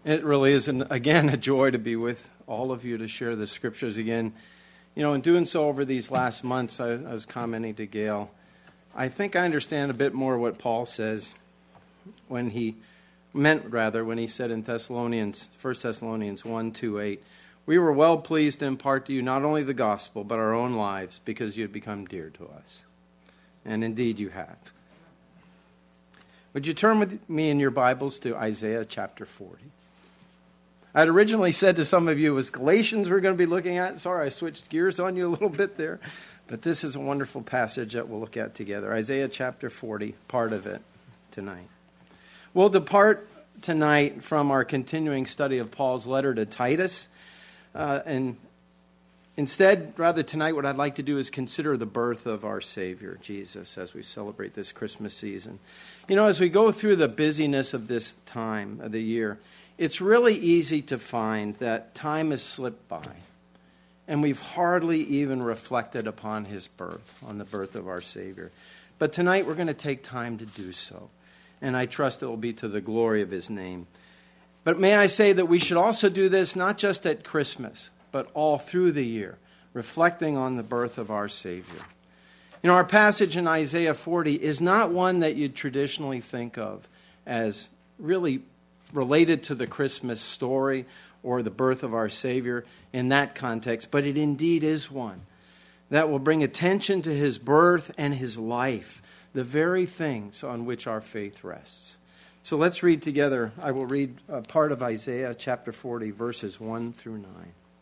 It really is, again, a joy to be with all of you to share the scriptures again. You know, in doing so over these last months, I was commenting to Gail, I think I understand a bit more what Paul says when he said in 1 Thessalonians 1:2-8, we were well pleased to impart to you not only the gospel, but our own lives, because you had become dear to us. And indeed you have. Would you turn with me in your Bibles to Isaiah chapter 40? I'd originally said to some of you it was Galatians we're going to be looking at. Sorry, I switched gears on you a little bit there. But this is a wonderful passage that we'll look at together. Isaiah chapter 40, part of it tonight. We'll depart tonight from our continuing study of Paul's letter to Titus. And instead, rather tonight, what I'd like to do is consider the birth of our Savior, Jesus, as we celebrate this Christmas season. You know, as we go through the busyness of this time of the year, it's really easy to find that time has slipped by, and we've hardly even reflected upon his birth, on the birth of our Savior. But tonight we're going to take time to do so, and I trust it will be to the glory of his name. But may I say that we should also do this not just at Christmas, but all through the year, reflecting on the birth of our Savior. You know, our passage in Isaiah 40 is not one that you'd traditionally think of as really related to the Christmas story or the birth of our Savior in that context, but it indeed is one that will bring attention to his birth and his life, the very things on which our faith rests. So let's read together. I will read part of Isaiah chapter 40, verses 1 through 9.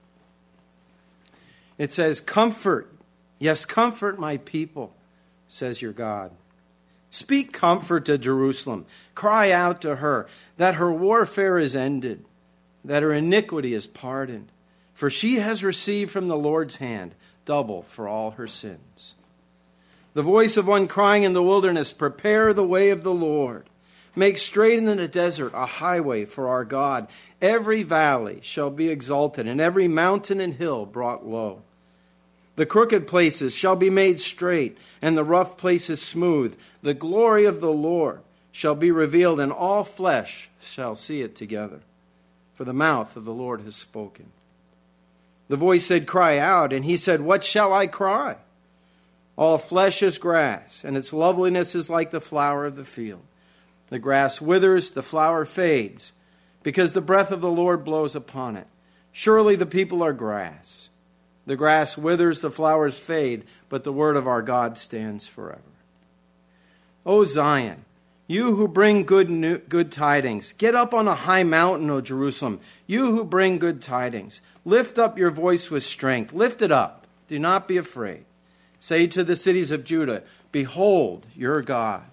It says, "Comfort, yes, comfort my people, says your God. Speak comfort to Jerusalem. Cry out to her that her warfare is ended, that her iniquity is pardoned. For she has received from the Lord's hand double for all her sins. The voice of one crying in the wilderness, prepare the way of the Lord. Make straight in the desert a highway for our God. Every valley shall be exalted, and every mountain and hill brought low. The crooked places shall be made straight, and the rough places smooth. The glory of the Lord shall be revealed, and all flesh shall see it together. For the mouth of the Lord has spoken. The voice said, cry out, and he said, what shall I cry? All flesh is grass, and its loveliness is like the flower of the field. The grass withers, the flower fades, because the breath of the Lord blows upon it. Surely the people are grass. The grass withers, the flowers fade, but the word of our God stands forever. O Zion, you who bring good tidings, get up on a high mountain, O Jerusalem. You who bring good tidings, lift up your voice with strength. Lift it up. Do not be afraid. Say to the cities of Judah, behold your God.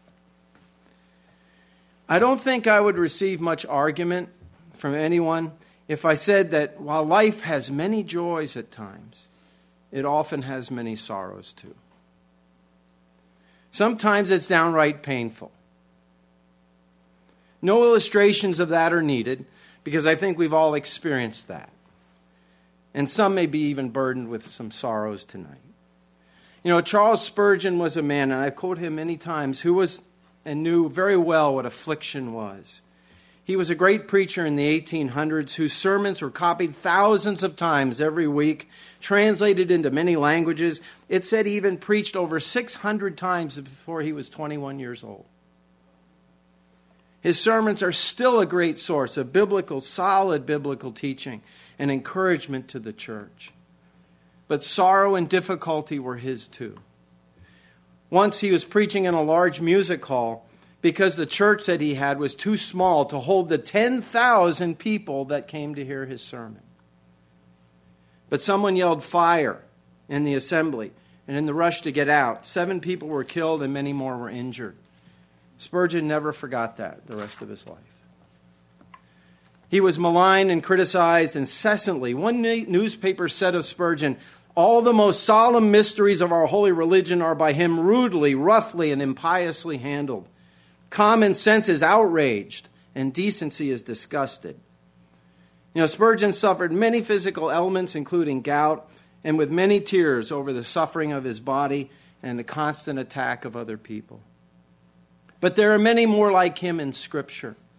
I don't think I would receive much argument from anyone if I said that while life has many joys at times, it often has many sorrows too. Sometimes it's downright painful. No illustrations of that are needed because I think we've all experienced that. And some may be even burdened with some sorrows tonight. You know, Charles Spurgeon was a man, and I've quoted him many times, who was and knew very well what affliction was. He was a great preacher in the 1800s whose sermons were copied thousands of times every week, translated into many languages. It said he even preached over 600 times before he was 21 years old. His sermons are still a great source of solid biblical teaching and encouragement to the church. But sorrow and difficulty were his too. Once he was preaching in a large music hall because the church that he had was too small to hold the 10,000 people that came to hear his sermon. But someone yelled fire in the assembly, and in the rush to get out, 7 people were killed and many more were injured. Spurgeon never forgot that the rest of his life. He was maligned and criticized incessantly. One newspaper said of Spurgeon, all the most solemn mysteries of our holy religion are by him rudely, roughly, and impiously handled. Common sense is outraged, and decency is disgusted. You know, Spurgeon suffered many physical ailments, including gout, and with many tears over the suffering of his body and the constant attack of other people. But there are many more like him in Scripture.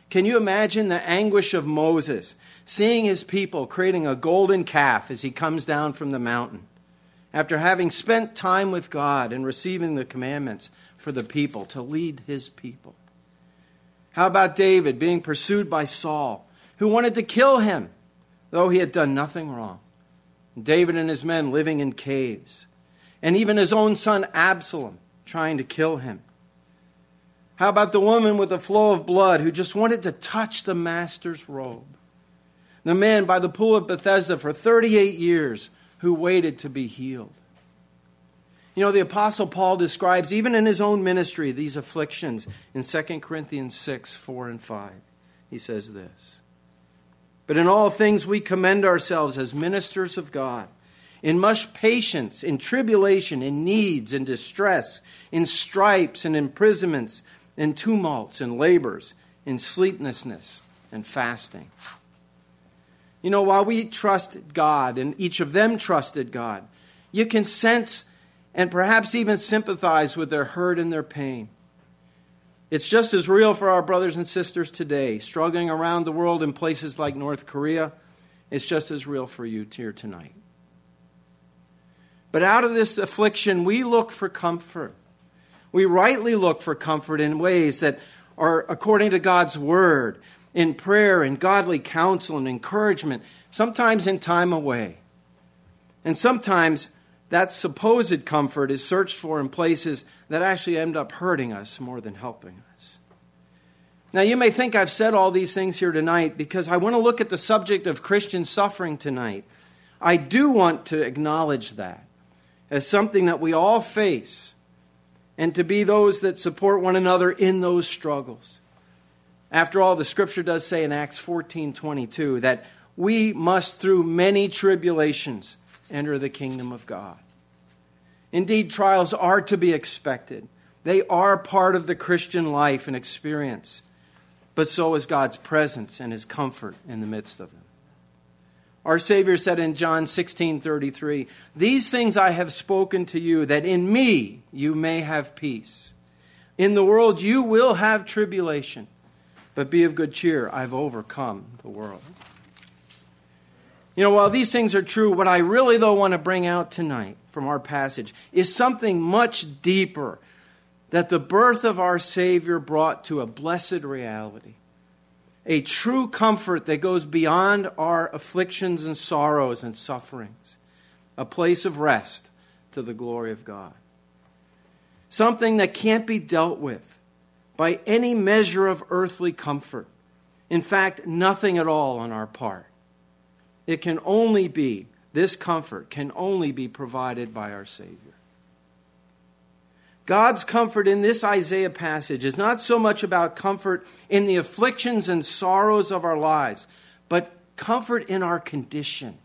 Can you imagine the anguish of Moses, seeing his people creating a golden calf as he comes down from the mountain, after having spent time with God and receiving the commandments for the people, to lead his people? How about David being pursued by Saul, who wanted to kill him, though he had done nothing wrong? David and his men living in caves, and even his own son Absalom trying to kill him. How about the woman with the flow of blood who just wanted to touch the master's robe? The man by the pool of Bethesda for 38 years who waited to be healed. You know, the Apostle Paul describes, even in his own ministry, these afflictions in 2 Corinthians 6, 4 and 5. He says this: "But in all things we commend ourselves as ministers of God, in much patience, in tribulation, in needs, in distress, in stripes and imprisonments, in tumults and labors, in sleeplessness and fasting." You know, while we trust God, and each of them trusted God, you can sense and perhaps even sympathize with their hurt and their pain. It's just as real for our brothers and sisters today, struggling around the world in places like North Korea. It's just as real for you here tonight. But out of this affliction, we look for comfort. We rightly look for comfort in ways that are according to God's word, in prayer and godly counsel and encouragement, sometimes in time away. And sometimes that supposed comfort is searched for in places that actually end up hurting us more than helping us. Now, you may think I've said all these things here tonight because I want to look at the subject of Christian suffering tonight. I do want to acknowledge that as something that we all face, and to be those that support one another in those struggles. After all, the Scripture does say in Acts 14:22 that we must, through many tribulations, enter the kingdom of God. Indeed, trials are to be expected. They are part of the Christian life and experience. But so is God's presence and His comfort in the midst of them. Our Savior said in John 16:33, "These things I have spoken to you, that in me you may have peace. In the world you will have tribulation, but be of good cheer. I've overcome the world." You know, while these things are true, what I really, though, want to bring out tonight from our passage is something much deeper that the birth of our Savior brought to a blessed reality. A true comfort that goes beyond our afflictions and sorrows and sufferings. A place of rest to the glory of God. Something that can't be dealt with by any measure of earthly comfort. In fact, nothing at all on our part. It can only be, this comfort can only be provided by our Savior. God's comfort in this Isaiah passage is not so much about comfort in the afflictions and sorrows of our lives, but comfort in our condition.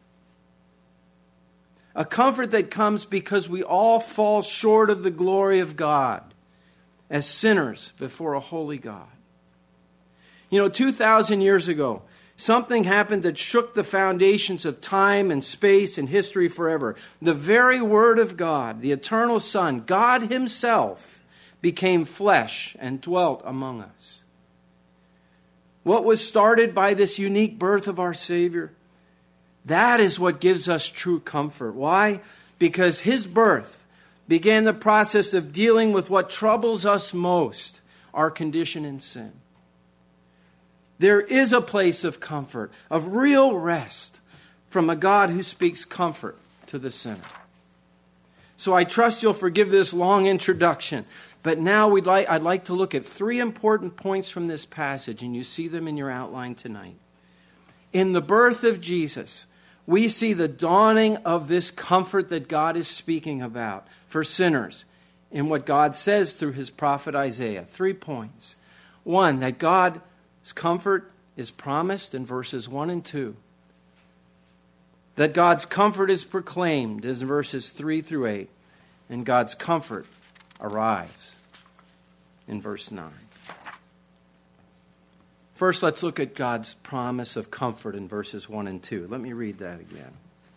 A comfort that comes because we all fall short of the glory of God as sinners before a holy God. You know, 2,000 years ago, something happened that shook the foundations of time and space and history forever. The very Word of God, the eternal Son, God Himself, became flesh and dwelt among us. What was started by this unique birth of our Savior, that is what gives us true comfort. Why? Because His birth began the process of dealing with what troubles us most, our condition in sin. There is a place of comfort, of real rest, from a God who speaks comfort to the sinner. So I trust you'll forgive this long introduction. But now I'd like to look at three important points from this passage, and you see them in your outline tonight. In the birth of Jesus, we see the dawning of this comfort that God is speaking about for sinners in what God says through His prophet Isaiah. 3 points. One, that God's comfort is promised in verses 1 and 2. That God's comfort is proclaimed in verses 3 through 8. And God's comfort arrives in verse 9. First, let's look at God's promise of comfort in verses 1 and 2. Let me read that again.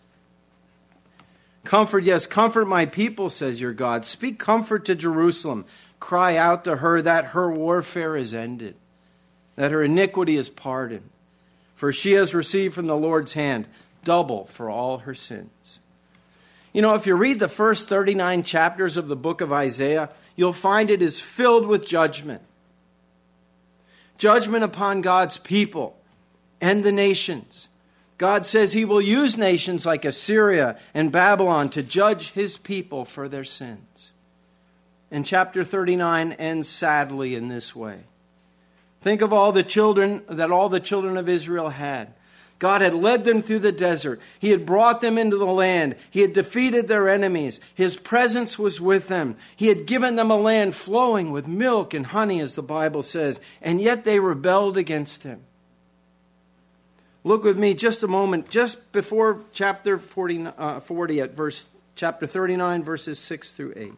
Comfort, yes, comfort my people, says your God. Speak comfort to Jerusalem. Cry out to her that her warfare is ended. that her iniquity is pardoned. For she has received from the Lord's hand double for all her sins. You know, if you read the first 39 chapters of the book of Isaiah, you'll find it is filled with judgment. Judgment upon God's people and the nations. God says he will use nations like Assyria and Babylon to judge his people for their sins. And chapter 39 ends sadly in this way. Think of all the children of Israel had. God had led them through the desert. He had brought them into the land. He had defeated their enemies. His presence was with them. He had given them a land flowing with milk and honey, as the Bible says, and yet they rebelled against him. Look with me just a moment, just before chapter 40 at chapter 39, verses 6 through 8.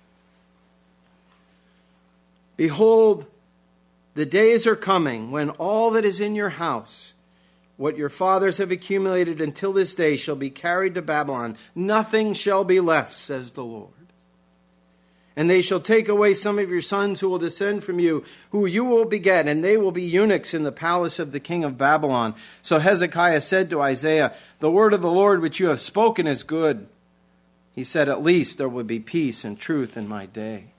Behold, the days are coming when all that is in your house, what your fathers have accumulated until this day, shall be carried to Babylon. Nothing shall be left, says the Lord. And they shall take away some of your sons who will descend from you, who you will beget, and they will be eunuchs in the palace of the king of Babylon. So Hezekiah said to Isaiah, the word of the Lord which you have spoken is good. He said, at least there will be peace and truth in my day.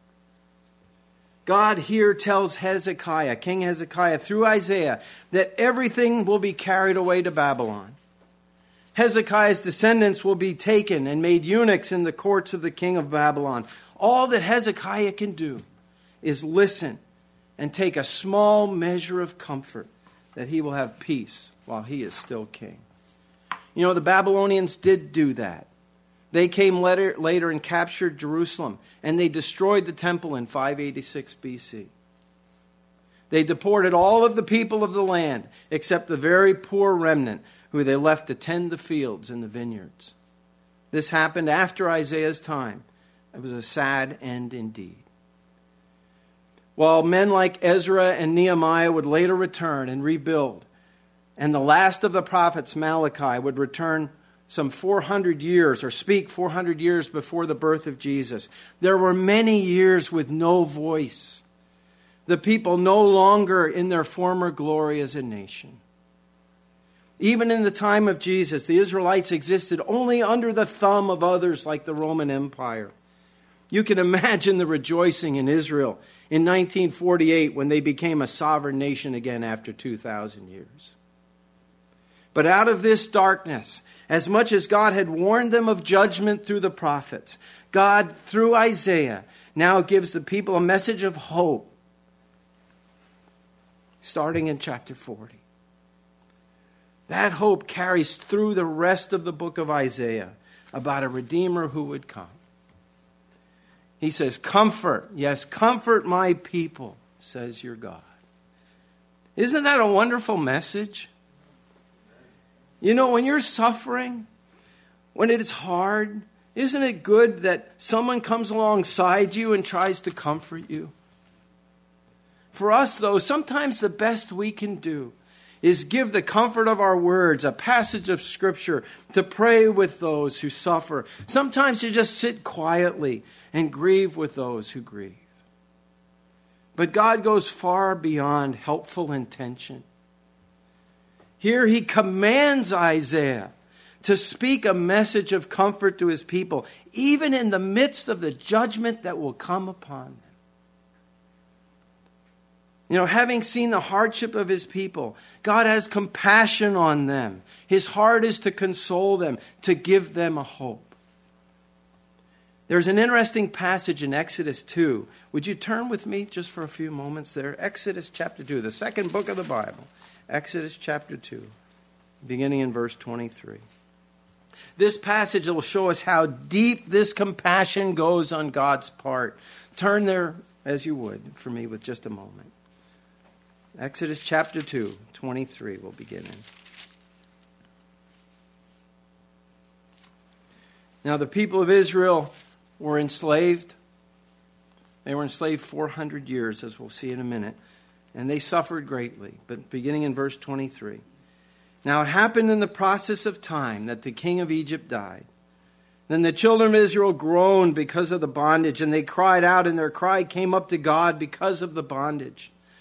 God here tells Hezekiah, King Hezekiah, through Isaiah, that everything will be carried away to Babylon. Hezekiah's descendants will be taken and made eunuchs in the courts of the king of Babylon. All that Hezekiah can do is listen and take a small measure of comfort that he will have peace while he is still king. You know, the Babylonians did do that. They came later and captured Jerusalem, and they destroyed the temple in 586 BC. They deported all of the people of the land, except the very poor remnant, who they left to tend the fields and the vineyards. This happened after Isaiah's time. It was a sad end indeed. While men like Ezra and Nehemiah would later return and rebuild, and the last of the prophets, Malachi, would return some 400 years, or speak 400 years before the birth of Jesus, there were many years with no voice. The people no longer in their former glory as a nation. Even in the time of Jesus, the Israelites existed only under the thumb of others like the Roman Empire. You can imagine the rejoicing in Israel in 1948 when they became a sovereign nation again after 2,000 years. But out of this darkness, as much as God had warned them of judgment through the prophets, God, through Isaiah, now gives the people a message of hope, starting in chapter 40. That hope carries through the rest of the book of Isaiah about a Redeemer who would come. He says, comfort, yes, comfort my people, says your God. Isn't that a wonderful message? You know, when you're suffering, when it is hard, isn't it good that someone comes alongside you and tries to comfort you? For us, though, sometimes the best we can do is give the comfort of our words, a passage of Scripture, to pray with those who suffer. Sometimes you just sit quietly and grieve with those who grieve. But God goes far beyond helpful intention. Here he commands Isaiah to speak a message of comfort to his people, even in the midst of the judgment that will come upon them. You know, having seen the hardship of his people, God has compassion on them. His heart is to console them, to give them a hope. There's an interesting passage in Exodus 2. Would you turn with me just for a few moments there? Exodus chapter 2, the second book of the Bible. Exodus chapter 2, beginning in verse 23. This passage will show us how deep this compassion goes on God's part. Turn there, as you would, for me with just a moment. Exodus chapter 2, 23 we'll begin in. Now the people of Israel were enslaved. They were enslaved 400 years, as we'll see in a minute. And they suffered greatly. But beginning in verse 23. Now it happened in the process of time that the king of Egypt died. Then the children of Israel groaned because of the bondage, and they cried out, and their cry came up to God because of the bondage.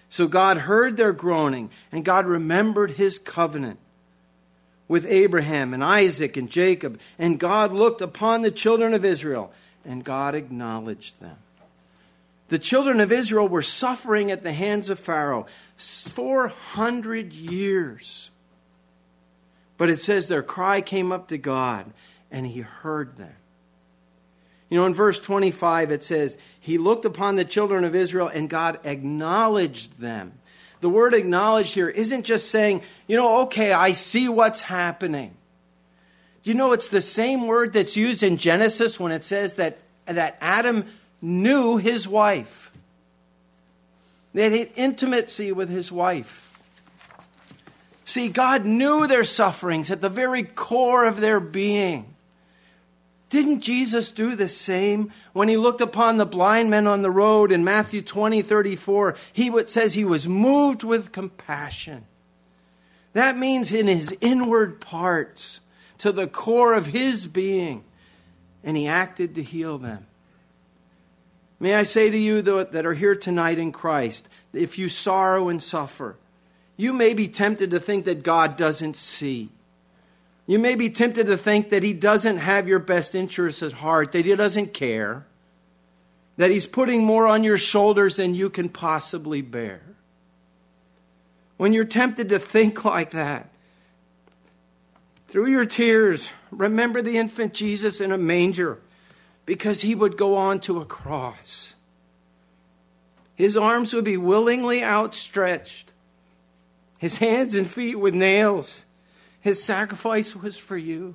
So God heard their groaning, and God remembered his covenant with Abraham and Isaac and Jacob. And God looked upon the children of Israel, and God acknowledged them. The children of Israel were suffering at the hands of Pharaoh 400 years. But it says their cry came up to God, and he heard them. You know, in verse 25 it says, he looked upon the children of Israel and God acknowledged them. The word acknowledged here isn't just saying, okay, I see what's happening. You know, it's the same word that's used in Genesis when it says that Adam knew his wife. They had intimacy with his wife. See, God knew their sufferings at the very core of their being. Didn't Jesus do the same when he looked upon the blind men on the road in Matthew 20:34? Says he was moved with compassion. That means in his inward parts, to the core of his being, and he acted to heal them. May I say to you that are here tonight in Christ, if you sorrow and suffer, you may be tempted to think that God doesn't see. You may be tempted to think that he doesn't have your best interests at heart, that he doesn't care, that he's putting more on your shoulders than you can possibly bear. When you're tempted to think like that, through your tears, remember the infant Jesus in a manger, because he would go on to a cross. His arms would be willingly outstretched, his hands and feet with nails. His sacrifice was for you.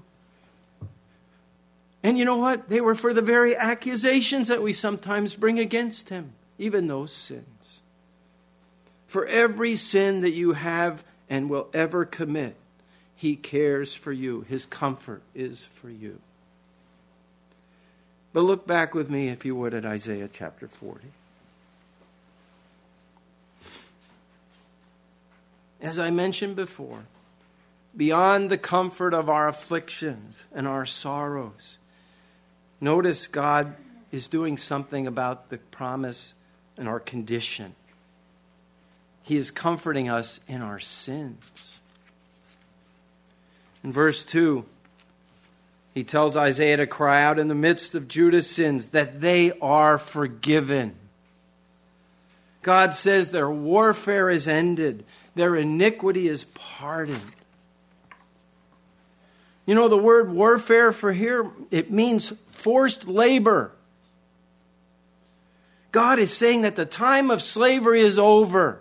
And you know what? They were for the very accusations that we sometimes bring against him, even those sins. For every sin that you have and will ever commit, he cares for you. His comfort is for you. But look back with me, if you would, at Isaiah chapter 40. As I mentioned before, beyond the comfort of our afflictions and our sorrows, notice God is doing something about the promise and our condition. He is comforting us in our sins. In verse 2, he tells Isaiah to cry out in the midst of Judah's sins that they are forgiven. God says their warfare is ended. Their iniquity is pardoned. You know, the word warfare for here, it means forced labor. God is saying that the time of slavery is over.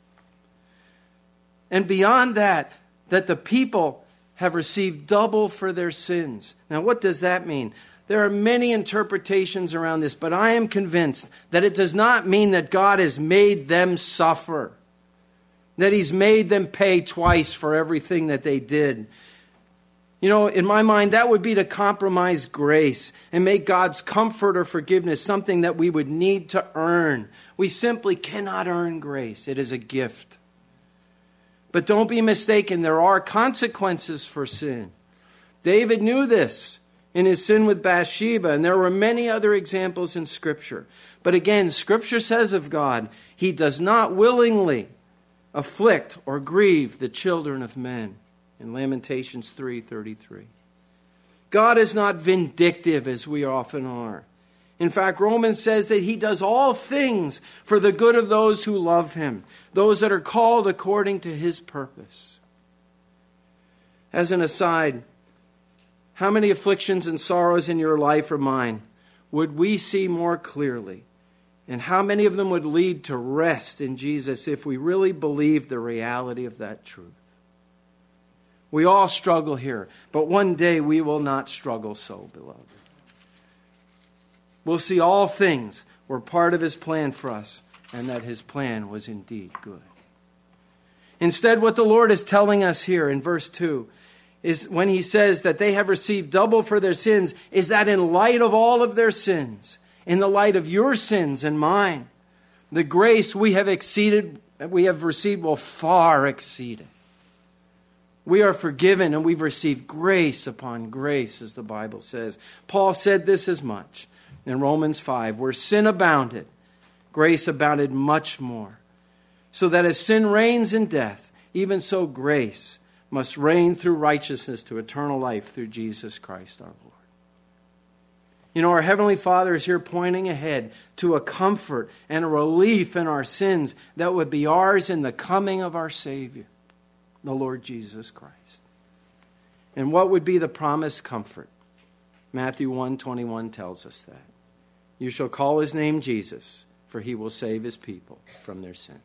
And beyond that, that the people have received double for their sins. Now, what does that mean? There are many interpretations around this, but I am convinced that it does not mean that God has made them suffer, that he's made them pay twice for everything that they did. You know, in my mind, that would be to compromise grace and make God's comfort or forgiveness something that we would need to earn. We simply cannot earn grace. It is a gift. But don't be mistaken, there are consequences for sin. David knew this in his sin with Bathsheba, and there were many other examples in Scripture. But again, Scripture says of God, he does not willingly afflict or grieve the children of men. In Lamentations 3:33. God is not vindictive as we often are. In fact, Romans says that he does all things for the good of those who love him, those that are called according to his purpose. As an aside, how many afflictions and sorrows in your life or mine would we see more clearly? And how many of them would lead to rest in Jesus if we really believed the reality of that truth? We all struggle here, but one day we will not struggle so, beloved. We'll see all things were part of his plan for us, and that his plan was indeed good. Instead, what the Lord is telling us here in verse 2 is when he says that they have received double for their sins, is that in light of all of their sins, in the light of your sins and mine, the grace we have received will far exceed it. We are forgiven and we've received grace upon grace, as the Bible says. Paul said this as much in Romans 5, where sin abounded, grace abounded much more, so that as sin reigns in death, even so grace must reign through righteousness to eternal life through Jesus Christ our Lord. You know, our Heavenly Father is here pointing ahead to a comfort and a relief in our sins that would be ours in the coming of our Savior, the Lord Jesus Christ. And what would be the promised comfort? Matthew 1:21 tells us that. You shall call his name Jesus, for he will save his people from their sins.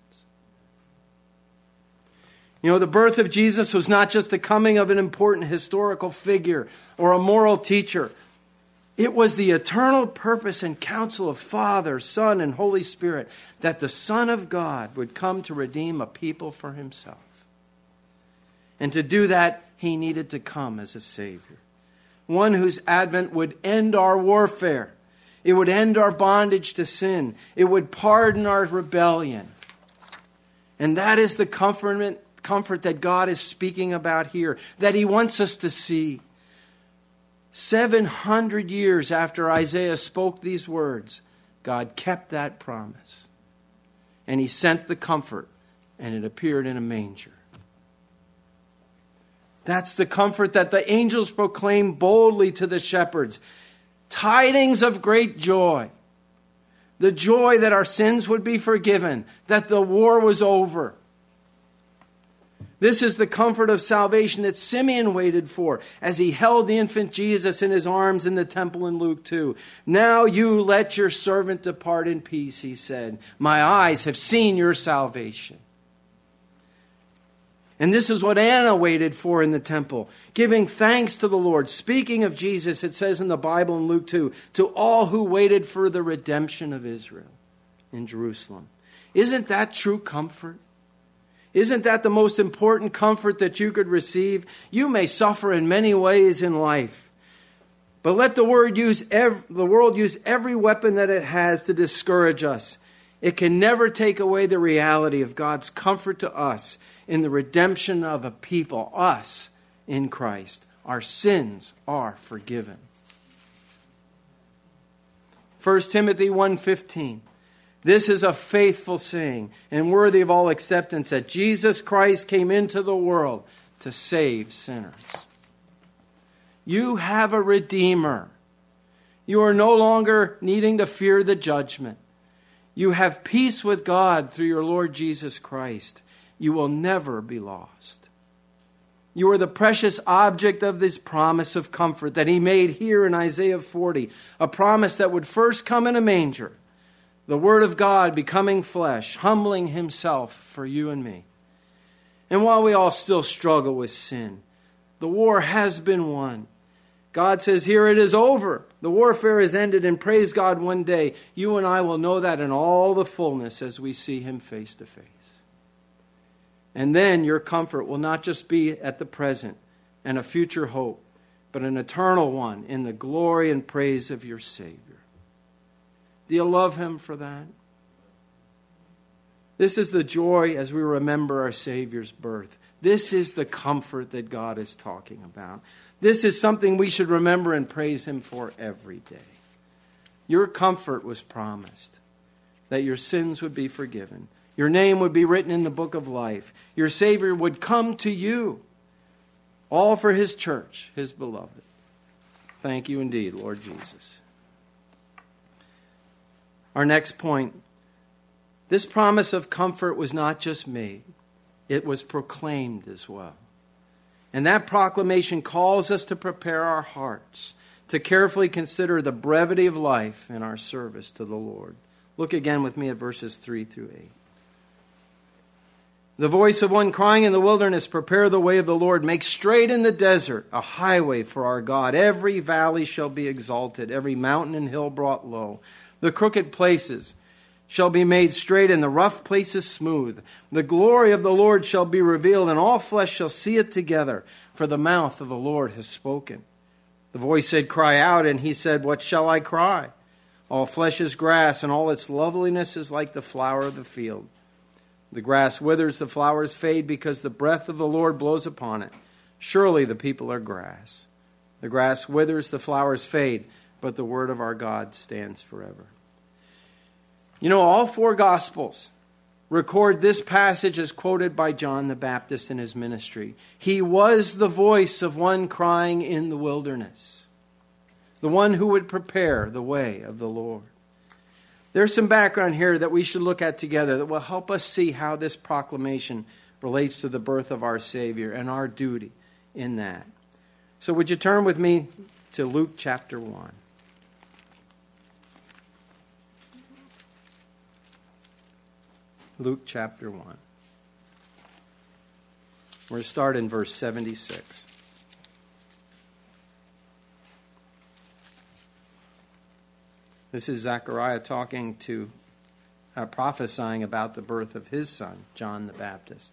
You know, the birth of Jesus was not just the coming of an important historical figure or a moral teacher. It was the eternal purpose and counsel of Father, Son, and Holy Spirit that the Son of God would come to redeem a people for himself. And to do that, he needed to come as a Savior. One whose advent would end our warfare. It would end our bondage to sin. It would pardon our rebellion. And that is the comfort that God is speaking about here, that he wants us to see. 700 years after Isaiah spoke these words, God kept that promise. And he sent the comfort, and it appeared in a manger. That's the comfort that the angels proclaimed boldly to the shepherds. Tidings of great joy. The joy that our sins would be forgiven, that the war was over. This is the comfort of salvation that Simeon waited for as he held the infant Jesus in his arms in the temple in Luke 2. Now you let your servant depart in peace, he said. My eyes have seen your salvation. And this is what Anna waited for in the temple, giving thanks to the Lord. Speaking of Jesus, it says in the Bible in Luke 2, to all who waited for the redemption of Israel in Jerusalem. Isn't that true comfort? Isn't that the most important comfort that you could receive? You may suffer in many ways in life, but let the world use every weapon that it has to discourage us. It can never take away the reality of God's comfort to us in the redemption of a people, us in Christ. Our sins are forgiven. 1 Timothy 1:15. This is a faithful saying and worthy of all acceptance, that Jesus Christ came into the world to save sinners. You have a Redeemer. You are no longer needing to fear the judgment. You have peace with God through your Lord Jesus Christ. You will never be lost. You are the precious object of this promise of comfort that he made here in Isaiah 40, a promise that would first come in a manger. The Word of God becoming flesh, humbling himself for you and me. And while we all still struggle with sin, the war has been won. God says, here it is over. The warfare is ended, and praise God, one day you and I will know that in all the fullness as we see him face to face. And then your comfort will not just be at the present and a future hope, but an eternal one in the glory and praise of your Savior. Do you love him for that? This is the joy as we remember our Savior's birth. This is the comfort that God is talking about. This is something we should remember and praise him for every day. Your comfort was promised, that your sins would be forgiven. Your name would be written in the book of life. Your Savior would come to you, all for his church, his beloved. Thank you indeed, Lord Jesus. Our next point, this promise of comfort was not just made, it was proclaimed as well. And that proclamation calls us to prepare our hearts to carefully consider the brevity of life in our service to the Lord. Look again with me at verses 3 through 8. The voice of one crying in the wilderness, prepare the way of the Lord, make straight in the desert a highway for our God. Every valley shall be exalted, every mountain and hill brought low. The crooked places shall be made straight, and the rough places smooth. The glory of the Lord shall be revealed, and all flesh shall see it together, for the mouth of the Lord has spoken. The voice said, cry out, and he said, what shall I cry? All flesh is grass, and all its loveliness is like the flower of the field. The grass withers, the flowers fade, because the breath of the Lord blows upon it. Surely the people are grass. The grass withers, the flowers fade, but the word of our God stands forever. You know, all four Gospels record this passage as quoted by John the Baptist in his ministry. He was the voice of one crying in the wilderness, the one who would prepare the way of the Lord. There's some background here that we should look at together that will help us see how this proclamation relates to the birth of our Savior and our duty in that. So would you turn with me to Luke chapter 1. Luke chapter 1. We're going to start in verse 76. This is Zechariah talking to, prophesying about the birth of his son, John the Baptist.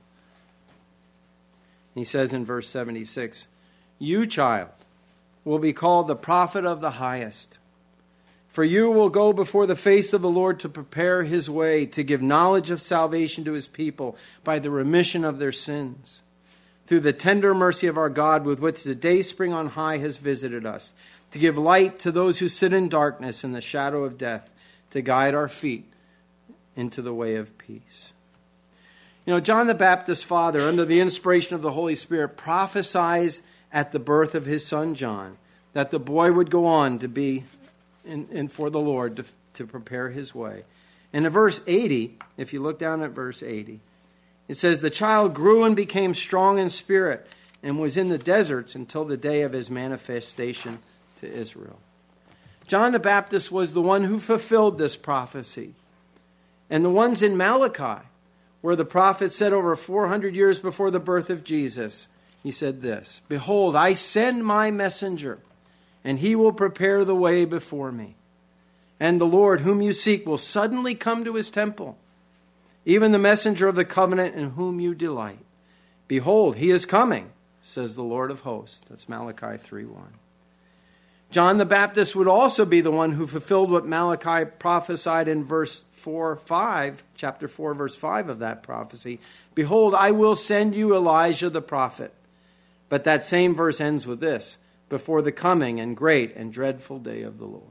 He says in verse 76, "You, child, will be called the prophet of the highest. For you will go before the face of the Lord to prepare his way, to give knowledge of salvation to his people by the remission of their sins, through the tender mercy of our God with which the dayspring on high has visited us, to give light to those who sit in darkness and the shadow of death, to guide our feet into the way of peace." You know, John the Baptist's father, under the inspiration of the Holy Spirit, prophesied at the birth of his son John that the boy would go on to be in for the Lord to prepare his way. And in verse 80, if you look down at verse 80, it says, "The child grew and became strong in spirit and was in the deserts until the day of his manifestation to Israel." John the Baptist was the one who fulfilled this prophecy. And the ones in Malachi, where the prophet said over 400 years before the birth of Jesus, he said this, "Behold, I send my messenger, and he will prepare the way before me. And the Lord whom you seek will suddenly come to his temple, even the messenger of the covenant in whom you delight. Behold, he is coming, says the Lord of hosts." That's Malachi 3:1. John the Baptist would also be the one who fulfilled what Malachi prophesied in chapter 4, verse 5 of that prophecy. "Behold, I will send you Elijah the prophet." But that same verse ends with this, "before the coming and great and dreadful day of the Lord."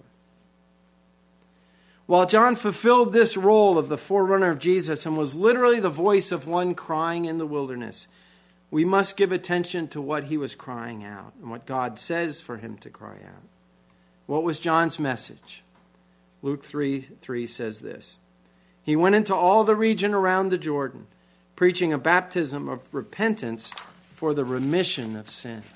While John fulfilled this role of the forerunner of Jesus and was literally the voice of one crying in the wilderness, we must give attention to what he was crying out and what God says for him to cry out. What was John's message? Luke 3:3 says this, "He went into all the region around the Jordan, preaching a baptism of repentance for the remission of sins."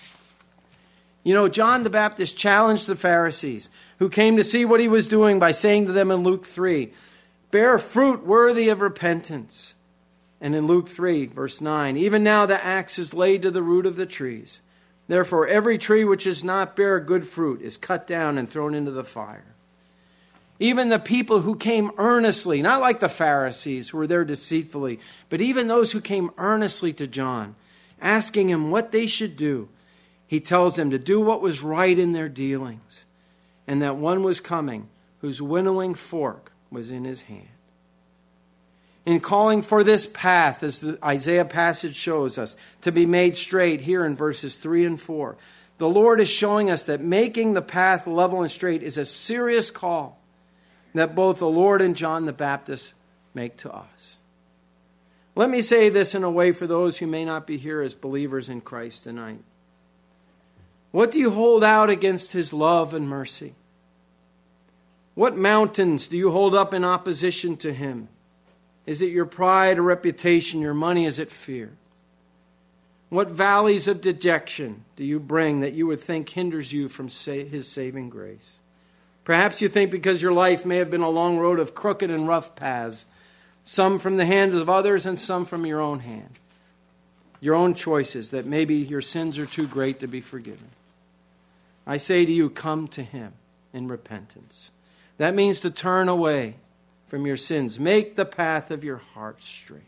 You know, John the Baptist challenged the Pharisees who came to see what he was doing by saying to them in Luke 3, "Bear fruit worthy of repentance." And in Luke 3, verse 9, "Even now the axe is laid to the root of the trees. Therefore every tree which does not bear good fruit is cut down and thrown into the fire." Even the people who came earnestly, not like the Pharisees who were there deceitfully, but even those who came earnestly to John, asking him what they should do, he tells them to do what was right in their dealings, and that one was coming whose winnowing fork was in his hand. In calling for this path, as the Isaiah passage shows us, to be made straight here in verses 3 and 4, the Lord is showing us that making the path level and straight is a serious call that both the Lord and John the Baptist make to us. Let me say this in a way for those who may not be here as believers in Christ tonight. What do you hold out against his love and mercy? What mountains do you hold up in opposition to him? Is it your pride or reputation, your money? Is it fear? What valleys of dejection do you bring that you would think hinders you from his saving grace? Perhaps you think because your life may have been a long road of crooked and rough paths, some from the hands of others and some from your own hand, your own choices, that maybe your sins are too great to be forgiven. I say to you, come to him in repentance. That means to turn away from your sins. Make the path of your heart straight.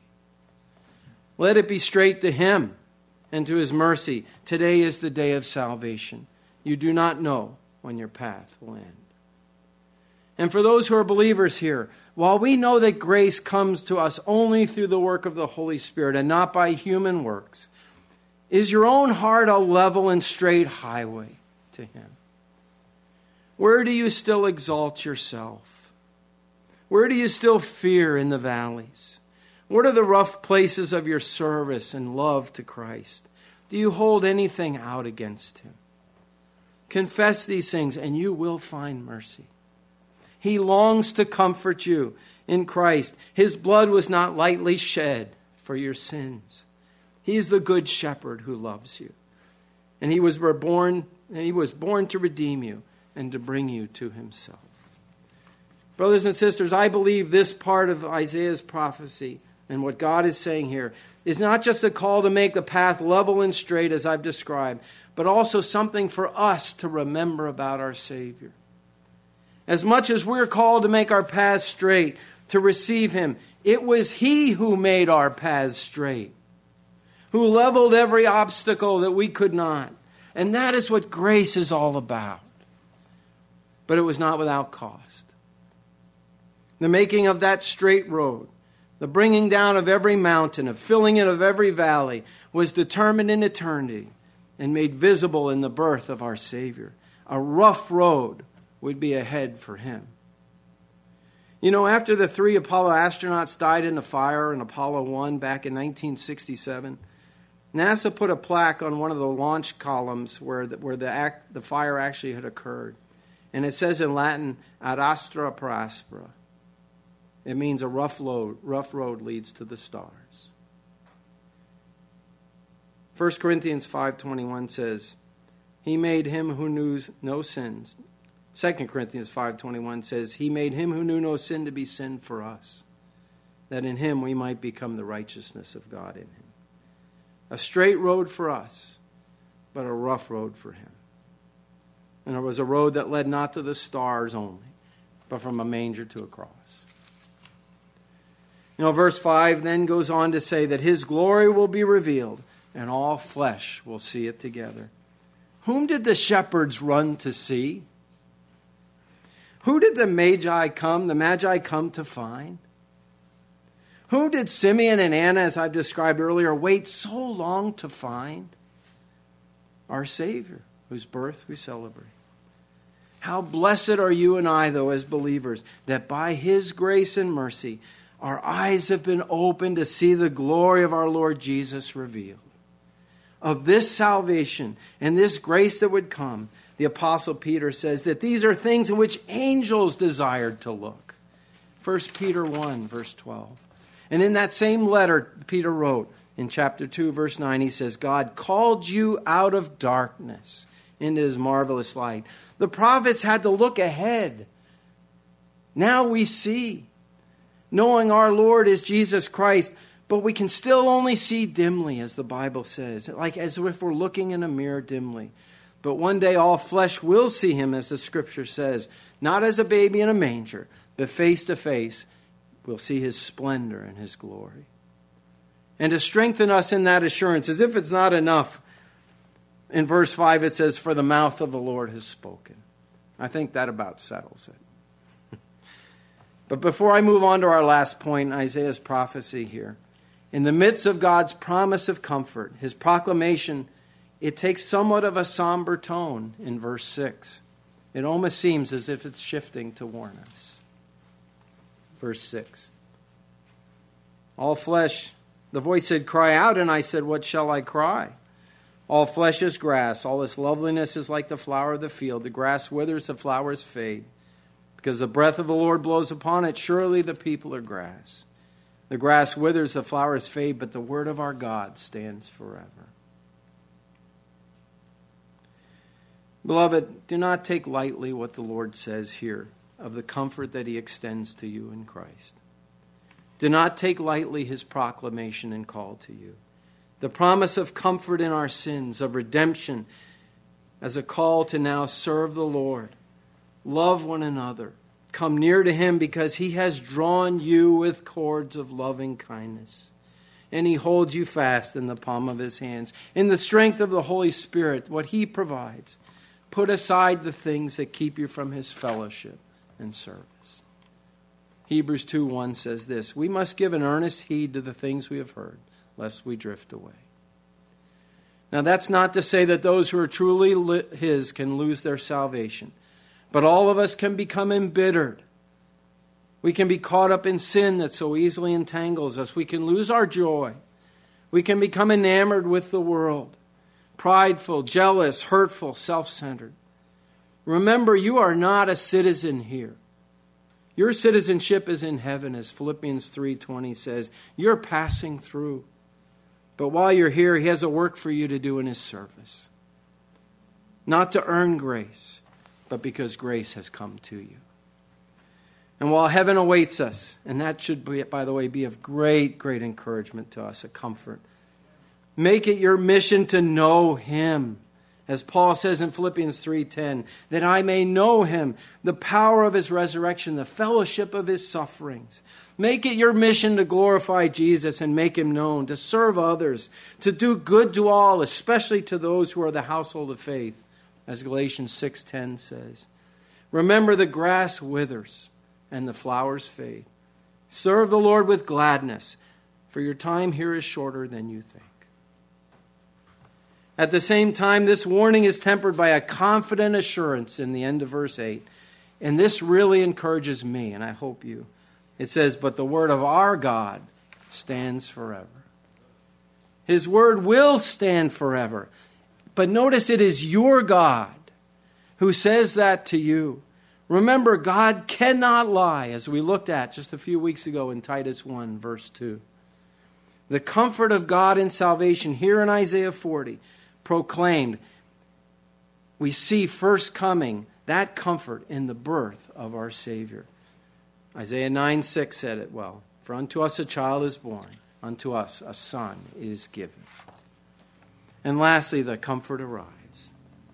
Let it be straight to him and to his mercy. Today is the day of salvation. You do not know when your path will end. And for those who are believers here, while we know that grace comes to us only through the work of the Holy Spirit and not by human works, is your own heart a level and straight highway to him? Where do you still exalt yourself? Where do you still fear in the valleys? What are the rough places of your service and love to Christ? Do you hold anything out against him? Confess these things and you will find mercy. He longs to comfort you in Christ. His blood was not lightly shed for your sins. He is the good shepherd who loves you. And he was born to redeem you and to bring you to himself. Brothers and sisters, I believe this part of Isaiah's prophecy and what God is saying here is not just a call to make the path level and straight as I've described, but also something for us to remember about our Savior. As much as we're called to make our paths straight, to receive him, it was he who made our paths straight, who leveled every obstacle that we could not. And that is what grace is all about. But it was not without cost. The making of that straight road, the bringing down of every mountain, the filling in of every valley, was determined in eternity and made visible in the birth of our Savior. A rough road would be ahead for him. You know, after the 3 Apollo astronauts died in the fire in Apollo 1 back in 1967, NASA put a plaque on one of the launch columns where the fire actually had occurred. And it says in Latin, ad astra per aspera. It means a rough road leads to the stars. 1 Corinthians 5:21 says, he made him who knew no sins. 2 Corinthians 5:21 says, he made him who knew no sin to be sin for us, that in him we might become the righteousness of God in him. A straight road for us, but a rough road for him. And it was a road that led not to the stars only, but from a manger to a cross. You know, verse 5 then goes on to say that his glory will be revealed, and all flesh will see it together. Whom did the shepherds run to see? Who did the Magi come to find? Who did Simeon and Anna, as I've described earlier, wait so long to find? Our Savior, whose birth we celebrate. How blessed are you and I, though, as believers, that by his grace and mercy, our eyes have been opened to see the glory of our Lord Jesus revealed. Of this salvation and this grace that would come, the Apostle Peter says that these are things in which angels desired to look. 1 Peter 1, verse 12. And in that same letter Peter wrote, in chapter 2, verse 9, he says, God called you out of darkness into his marvelous light. The prophets had to look ahead. Now we see, knowing our Lord is Jesus Christ, but we can still only see dimly, as the Bible says, like as if we're looking in a mirror dimly. But one day all flesh will see him, as the scripture says, not as a baby in a manger, but face to face, we'll see his splendor and his glory. And to strengthen us in that assurance, as if it's not enough, in verse 5 it says, for the mouth of the Lord has spoken. I think that about settles it. But before I move on to our last point in Isaiah's prophecy here, in the midst of God's promise of comfort, his proclamation, it takes somewhat of a somber tone in verse 6. It almost seems as if it's shifting to warn us. Verse 6. All flesh, the voice said, cry out, and I said, what shall I cry? All flesh is grass, all its loveliness is like the flower of the field. The grass withers, the flowers fade. Because the breath of the Lord blows upon it, surely the people are grass. The grass withers, the flowers fade, but the word of our God stands forever. Beloved, do not take lightly what the Lord says here of the comfort that he extends to you in Christ. Do not take lightly his proclamation and call to you. The promise of comfort in our sins, of redemption, as a call to now serve the Lord. Love one another. Come near to him because he has drawn you with cords of loving kindness. And he holds you fast in the palm of his hands. In the strength of the Holy Spirit, what he provides, put aside the things that keep you from his fellowship and service. Hebrews 2:1 says this, we must give an earnest heed to the things we have heard, lest we drift away. Now that's not to say that those who are truly his can lose their salvation. But all of us can become embittered We can be caught up in sin that so easily entangles us. We can lose our joy. We can become enamored with the world, prideful, jealous, hurtful, self-centered. Remember, you are not a citizen here. Your citizenship is in heaven, as Philippians 3:20 says. You're passing through. But while you're here, He has a work for you to do in His service. Not to earn grace, but because grace has come to you. And while heaven awaits us, and that should, be, by the way, be of great, great encouragement to us, a comfort, make it your mission to know Him. As Paul says in Philippians 3:10, that I may know Him, the power of His resurrection, the fellowship of His sufferings. Make it your mission to glorify Jesus and make Him known, to serve others, to do good to all, especially to those who are the household of faith, as Galatians 6:10 says. Remember, the grass withers and the flowers fade. Serve the Lord with gladness, for your time here is shorter than you think. At the same time, this warning is tempered by a confident assurance in the end of verse 8. And this really encourages me, and I hope you. It says, but the word of our God stands forever. His word will stand forever. But notice it is your God who says that to you. Remember, God cannot lie, as we looked at just a few weeks ago in Titus 1, verse 2. The comfort of God in salvation here in Isaiah 40 proclaimed, we see first coming that comfort in the birth of our Savior. Isaiah 9:6 said it well. For unto us a child is born, unto us a son is given. And lastly, the comfort arrives.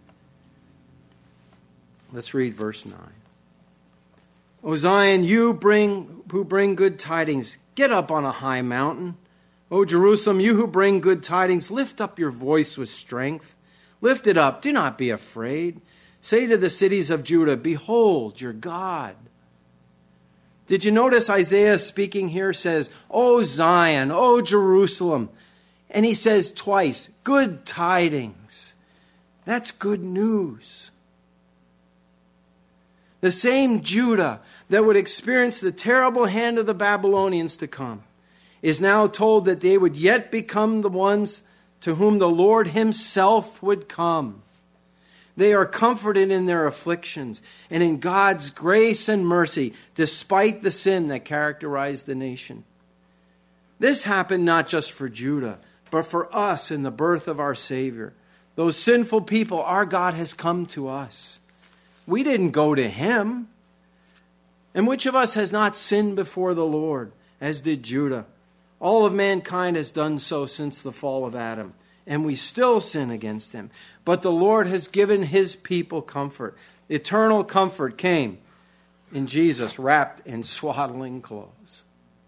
Let's read verse 9. O Zion, you who bring good tidings, get up on a high mountain. O Jerusalem, you who bring good tidings, lift up your voice with strength. Lift it up, do not be afraid. Say to the cities of Judah, behold your God. Did you notice Isaiah speaking here says, O Zion, O Jerusalem. And he says twice, good tidings. That's good news. The same Judah that would experience the terrible hand of the Babylonians to come is now told that they would yet become the ones to whom the Lord Himself would come. They are comforted in their afflictions and in God's grace and mercy, despite the sin that characterized the nation. This happened not just for Judah, but for us in the birth of our Savior. Those sinful people, our God has come to us. We didn't go to Him. And which of us has not sinned before the Lord, as did Judah? All of mankind has done so since the fall of Adam, and we still sin against Him. But the Lord has given His people comfort. Eternal comfort came in Jesus wrapped in swaddling clothes.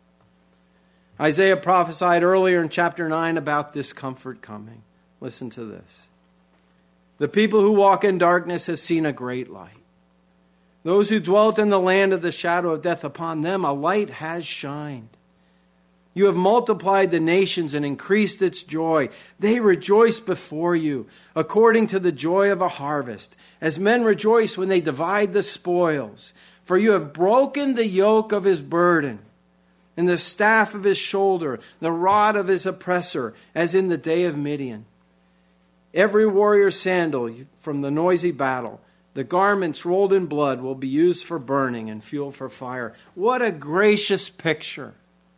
Isaiah prophesied earlier in chapter 9 about this comfort coming. Listen to this. The people who walk in darkness have seen a great light. Those who dwelt in the land of the shadow of death, upon them a light has shined. You have multiplied the nations and increased its joy. They rejoice before you, according to the joy of a harvest, as men rejoice when they divide the spoils. For you have broken the yoke of his burden, and the staff of his shoulder, the rod of his oppressor, as in the day of Midian. Every warrior's sandal from the noisy battle, the garments rolled in blood, will be used for burning and fuel for fire. What a gracious picture.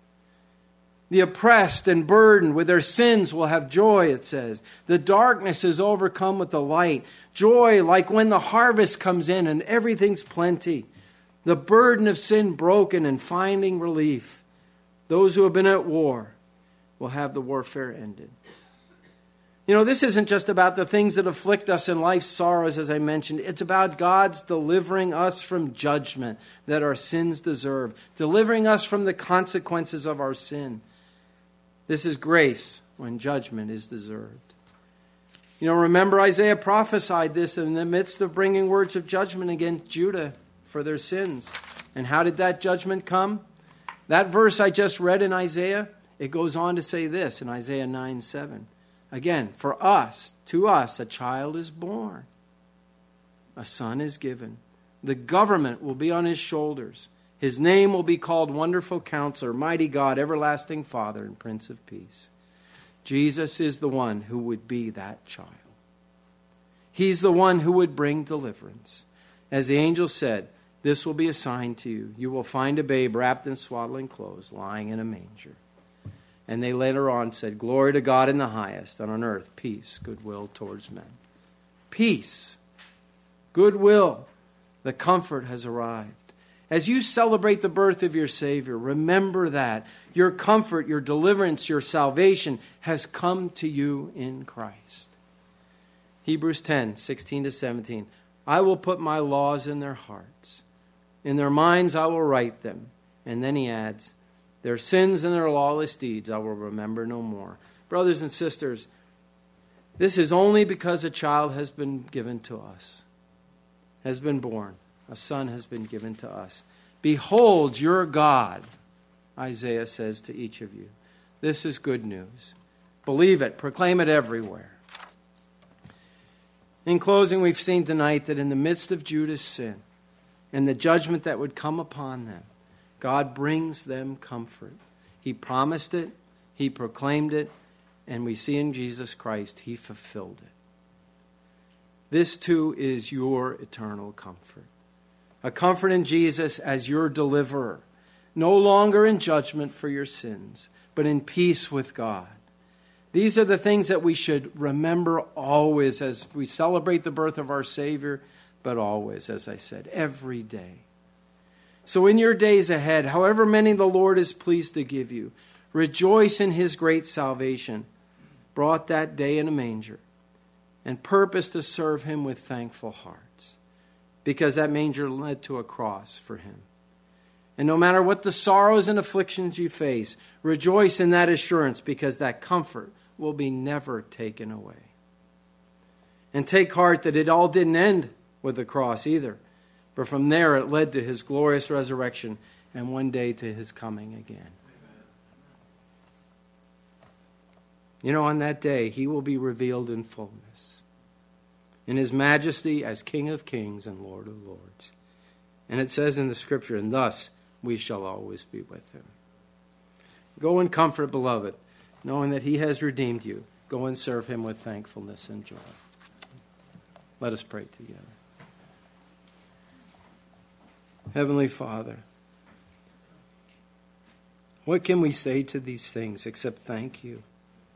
The oppressed and burdened with their sins will have joy, it says. The darkness is overcome with the light. Joy like when the harvest comes in and everything's plenty. The burden of sin broken and finding relief. Those who have been at war will have the warfare ended. You know, this isn't just about the things that afflict us in life's sorrows, as I mentioned. It's about God's delivering us from judgment that our sins deserve, delivering us from the consequences of our sin. This is grace when judgment is deserved. You know, remember Isaiah prophesied this in the midst of bringing words of judgment against Judah for their sins. And how did that judgment come? That verse I just read in Isaiah, it goes on to say this in Isaiah 9:7. Again, for us, to us, a child is born. A son is given. The government will be on his shoulders. His name will be called Wonderful Counselor, Mighty God, Everlasting Father, and Prince of Peace. Jesus is the one who would be that child. He's the one who would bring deliverance. As the angel said, this will be a sign to you. You will find a babe wrapped in swaddling clothes, lying in a manger. And they later on said, Glory to God in the highest, and on earth peace, goodwill towards men. Peace, goodwill, the comfort has arrived. As you celebrate the birth of your Savior, remember that your comfort, your deliverance, your salvation has come to you in Christ. Hebrews 10, 16 to 17. I will put my laws in their hearts. In their minds I will write them. And then he adds, their sins and their lawless deeds I will remember no more. Brothers and sisters, this is only because a child has been given to us, has been born. A son has been given to us. Behold your God, Isaiah says to each of you. This is good news. Believe it. Proclaim it everywhere. In closing, we've seen tonight that in the midst of Judah's sin and the judgment that would come upon them, God brings them comfort. He promised it. He proclaimed it. And we see in Jesus Christ, He fulfilled it. This too is your eternal comfort. A comfort in Jesus as your deliverer, no longer in judgment for your sins, but in peace with God. These are the things that we should remember always as we celebrate the birth of our Savior, but always, as I said, every day. So in your days ahead, however many the Lord is pleased to give you, rejoice in His great salvation, brought that day in a manger, and purpose to serve Him with thankful hearts. Because that manger led to a cross for Him. And no matter what the sorrows and afflictions you face, rejoice in that assurance, because that comfort will be never taken away. And take heart that it all didn't end with the cross either. But from there it led to His glorious resurrection and one day to His coming again. You know, on that day, He will be revealed in fullness, in His majesty as King of kings and Lord of lords. And it says in the Scripture, and thus we shall always be with Him. Go in comfort, beloved, knowing that He has redeemed you. Go and serve Him with thankfulness and joy. Let us pray together. Heavenly Father, what can we say to these things except thank You?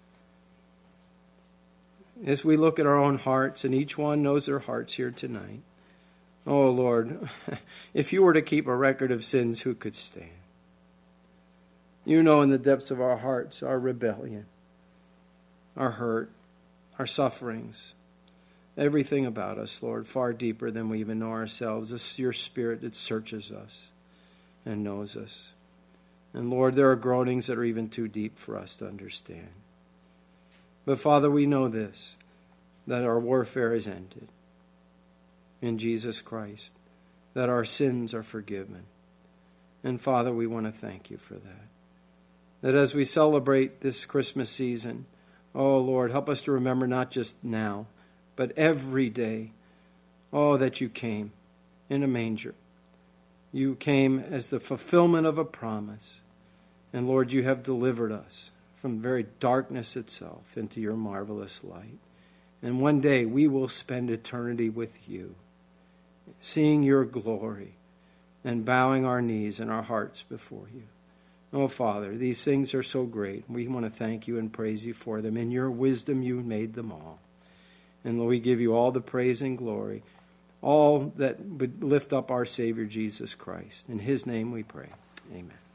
As we look at our own hearts, and each one knows their hearts here tonight. Oh, Lord, if You were to keep a record of sins, who could stand? You know in the depths of our hearts, our rebellion, our hurt, our sufferings, everything about us, Lord, far deeper than we even know ourselves. This is Your Spirit that searches us and knows us. And Lord, there are groanings that are even too deep for us to understand. But Father, we know this, that our warfare is ended in Jesus Christ, that our sins are forgiven. And Father, we want to thank You for that. That as we celebrate this Christmas season, oh Lord, help us to remember not just now, but every day, oh, that You came in a manger. You came as the fulfillment of a promise. And Lord, You have delivered us from very darkness itself into Your marvelous light. And one day we will spend eternity with You, seeing Your glory and bowing our knees and our hearts before You. Oh, Father, these things are so great. We want to thank You and praise You for them. In Your wisdom You made them all. And Lord, we give You all the praise and glory, all that would lift up our Savior Jesus Christ. In His name we pray. Amen.